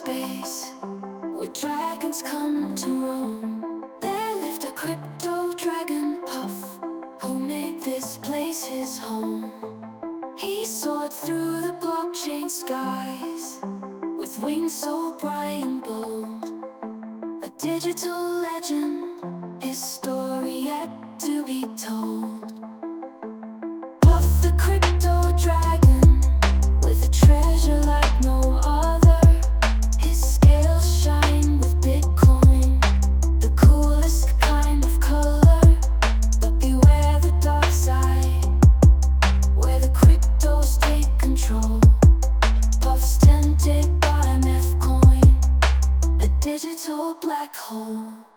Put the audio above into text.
space where dragons come to roam. There lived a crypto dragon Puff, who made this place his home. He soared through the blockchain skies with wings so bright and bold. A digital legend, his story yet to be told. Puff the crypto dragon, with a treasure like no other. His scales shine with Bitcoin, the coolest kind of color. But beware the dark side, where the cryptos take control. Puff's tempted by meth coin, a digital black hole.